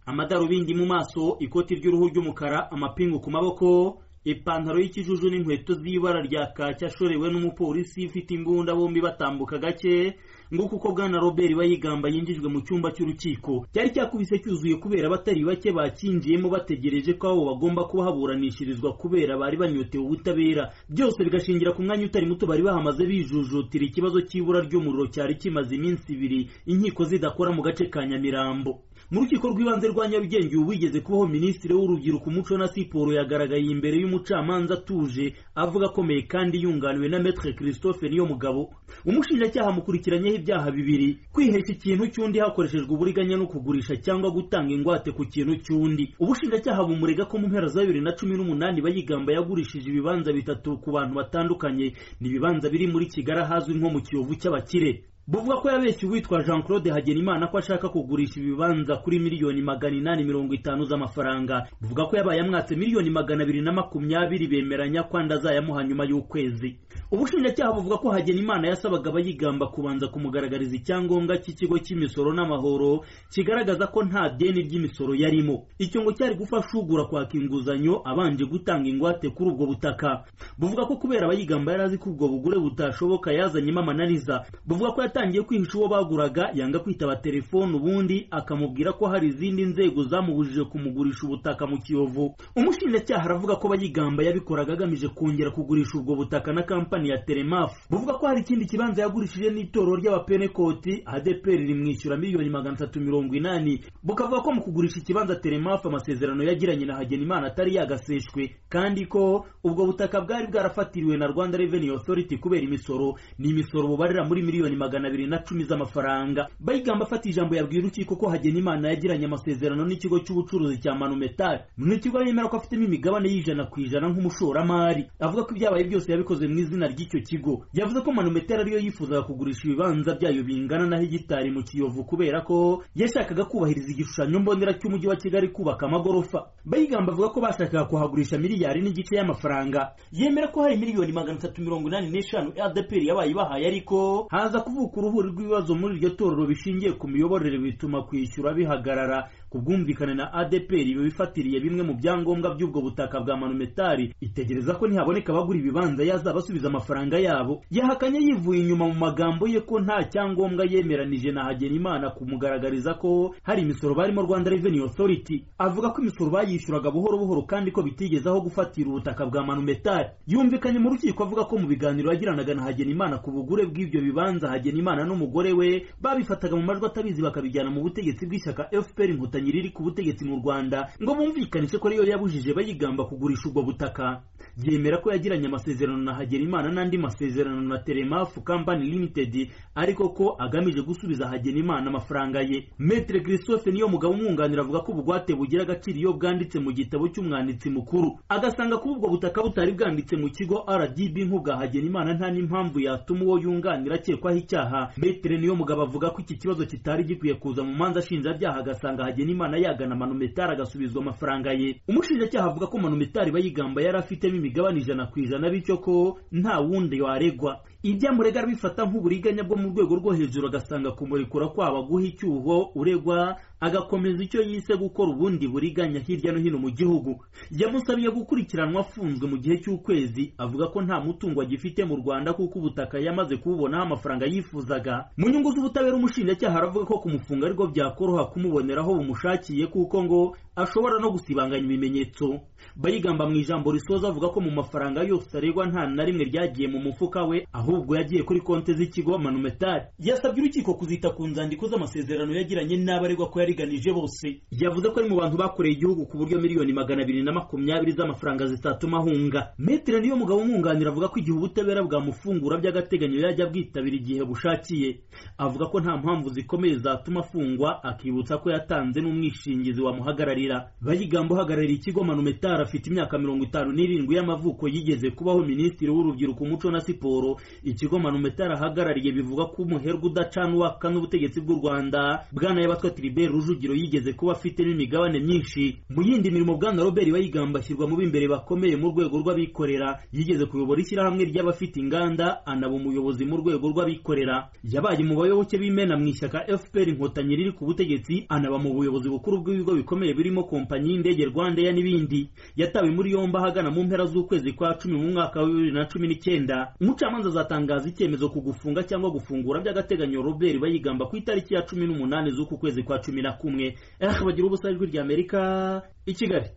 amadarubindi mu maso, ikoti ry'uruhu ry'umukara, amapingu ku maboko, ipantaro y'ikijuju n'inkweto z'ibara rya kaki, ashorewe n'umupolisi ufite imbunda, bombi batambuka gake nguko uko bwana Robert Bayigamba yinjijwe mu cyumba cy'urukiko. Cyari cyakubise cyuzuye kubera batari bake bakinjiyemo bategereje ko abo bagomba kuba haburanishirizwa kubera bari banyotewe ubutabera. Byose bigashingira ku mwanya utari muto bari bahamaze bijujutira ikibazo cy'ibura ry'umuriro cyari kimaze iminsi ibiri inkiko zidakora mu gace ka Nyamirambo. Mu rukiko rw'ibanze rwa Nyarugenge wigeze kubaho minisitiri w'urubyiruko, umuco na siporo yagaragaye imbere y'umucamanza atuje, avuga akomeye kandi yunganiwe na Maître Christophe Niyomugabo. Umushinjacyaha mukurikiranyeho ibyaha bibiri: kwihesha ikintu cy'undi hakoreshejwe uburiganya no kugurisha cyangwa gutanga ingwate ku kintu cy'undi. Ubushinjacyaha bumurega ko mu mpera za 2018 Bayigamba yagurishije ibibanza bitatu ku bantu batandukanye. Ni ibibanza biri muri Kigali hazwi nko mu Kiyovu cy'abakire. Buvuga ko yabeshye uwitwa Jean Claude Hagenimana ko ashaka kugurisha ibibanza kuri miliyoni 850 z'amafaranga. Buvuga ko yabaye amwatse miliyoni 220 bemeranya ko ndazayamuha nyuma y'ukwezi. Ubushinjacyaha buvuga ko Hagenimana yasabaga Bayigamba kubanza kumugaragariza icyangombwa cy'ikigo cy'imisoro n'amahoro kigaragaza ko nta deni ry'imisoro yarimo. Icyo ngo cyari gufasha ugura kwaka inguzanyo abanje gutanga ingwate kuri ubwo butaka. Buvuga ko kubera Bayigamba yarazi ko ubwo bugure butashoboka yazanyemo amananiza. Buvuga ko yatangiye kwihisha uwo baguraga, yanga kwitaba telefone, ubundi akamubwira ko hari izindi nzego zamubujije kumigurisha ubutaka mu Kiyovu. Umushinjacyaha aravuga ko Bayigamba yabikoraga agamije kongera kugurisha ubwo butaka na kampani ya Telemaf. Buvuga ko hari ikindi kibanza yagurishije n'itorero ry'abapenekoti, ADPR rimwishyura miliyoni 380. Bukavuga ko mu kugurisha ikibanza Telemaf amasezerano yagiranye na Hagenimana atari yagaseshwe, kandi ko ubwo butaka bwari bwarafatiriwe na Rwanda Revenue Authority kubera imisoro. Ni imisoro bubarira muri miliyoni 210 z'amafaranga. Bayigamba afata ijambo yabwira urukiko ko Hagenimana yagiranye amasezerano n'ikigo cy'ubucuruzi cya Manumetal. Mu kigo yemera ko afitemo imigabane y'100% nk'umushoramari. Avuga ko ibyabaye byose yabikoze mu izina ry'icyo kigo. Yavuze ko Manumetal ariyo yifuzaga kugurisha ibibanza byayo bingana na hegitari mu Kiyovu kubera ko yashakaga kubahiriza igishushanyo mbonera cy'umujyi wa Kigali kubaka amagorofa. Bayigamba avuga ko bashakaga kuhagurisha miliyari n'igice y'amafaranga. Yemera ko hari miliyoni 385 ADPR yabaye bahaye, ariko haza kuvuka uruhuri rw'ibibazo muri iryo torero bishingiye ku miyoborere bituma kwishyura bihagarara. Ku bwumvikane na ADPR bifatiriye bimwe mu byangombwa by'ubwo butaka bwa Manumetal, itegereza ko ntihaboneka abagura ibibanza yazabasubiza amafaranga yabo. Yahakanye yivuye inyuma mu magambo ye ko nta cyangombwa yemeranije na Hagenimana kumugaragariza ko hari imisoro barimo Rwanda Revenue Authority. Avuga ko imisoro bayishyuraga buhoro buhoro kandi ko bitigeze aho gufatira ubutaka bwa Manumetal. Yumvikanye mu rukiko avuga ko mu biganiro yagiranaga na Hagenimana ku bugure bw'ibyo bibanza, Hagenimana n'umugore we babifataga mu majwi atabizi bakabijyana mu butegetsi bw'ishyaka FPR Inkotanyi riri ku butegetsi mu Rwanda ngo bumvikanishe ko ariyo yabujije Bayigamba kugurisha ubwo butaka. Yemera ko yagiranye amasezerano na Hagenimana n'andi masezerano na Telemaf Company Limited, ariko ko agamije gusubiza Hagenimana amafaranga ye. Maître Christophe Niyomugabo umwunganira avuga ko ubugwate bugira agaciro iyo bwanditse mu gitabo cy'umwanditsi mukuru, agasanga ko ubwo butaka butari bwanditse mu kigo RDB nk'ubwa Hagenimana nta n'impamvu yatuma uwo yunganira akekwaho icyaha. Maître Niyomugabo avuga ko iki kibazo kitari gikwiye kuza mu manza shinjabyaha, agasanga Hagenimana yagana Manumetal agasubizwa amafaranga ye. Umushinjacyaha avuga ko Manumetal Bayigamba yari afitemo imigabane 100%, bityo ko nta wundi waregwa. Ibyamurega bifata nk'uburiganya bwo mu rwego rwo hejuru, agasanga kumurekura kwaba guha icyuho uregwa agakomeza icyo yise gukora ubundi buriganya hirya no hino mu gihugu. Yamusabiye gukurikiranwa afunzwe mu gihe cy'ukwezi. Avuga ko nta mutungo agifite mu Rwanda kuko ubutaka yamaze kububonaho amafaranga yifuzaga. Mu nyungu z'ubutabera umushinjacyaha aravuga ko kumufunga ariko byakoroha kumuboneraho bumushakiye kuko ngo ashobora no gusibanganya ibimenyetso. Bayigamba mu ijambo risoza avuga ko mu mafaranga yose aregwa nta na rimwe ryagiye mu mufuka we, ahubwo yagiye kuri konti z'ikigo Manumetal. Yasabye urukiko kuzita ku nzandiko z'amasezerano yagiranye n'abaregwa ko yariganije bose. Yavuze ko ari mu bantu bakoreye igihugu ku buryo miliyoni 220 z'amafaranga zitatuma ahunga. Maître Niyomugabo umwunganira avuga ko igihe ubutabera bwamufungura by'agateganyo yajya bwitabira igihe bushakiye. Avuga ko nta mpamvu zikomeye zatuma afungwa, akibutsa ko yatanze n'umwishingizi wamuhagararira. kuganira. Bayigamba uhagarariye ikigo Manumetara afite imyaka 57 y'amavuko, yigeze kubaho minisitiri w'urubyiruko, umuco na siporo. Ikigo Manumetara ahagarariye bivuga ko umuherwe udacana uwaka n'ubutegetsi bw'u Rwanda Bwana Yabatwa Tribert Rujugiro yigeze kuba afite n'imigabane myinshi. Mu yindi mirimo Bwana Robert Bayigamba ashyirwa mu b'imbere bakomeye mu rwego rw'abikorera. Yigeze kuyobora ishyirahamwe ry'abafite inganda, anaba umuyobozi mu rwego rw'abikorera. Yabaye mu bayoboke b'imena mu ishyaka FPR Inkotanyi riri ku butegetsi, anaba mu buyobozi bukuru bw'ibigo bikomeye birimo kompanyi y'indege Rwandair n'ibindi. Yatawe muri yombi ahagana mu mpera z'ukwezi kwa 10 mu mwaka wa 2019. Umucamanza azatangaza icyemezo ku gufunga cyangwa gufungura by'agateganyo Robert Bayigamba ku itariki ya 18 z'uku kwezi kwa 11. Bagira ubusa ijwi ry'Amerika i Kigali.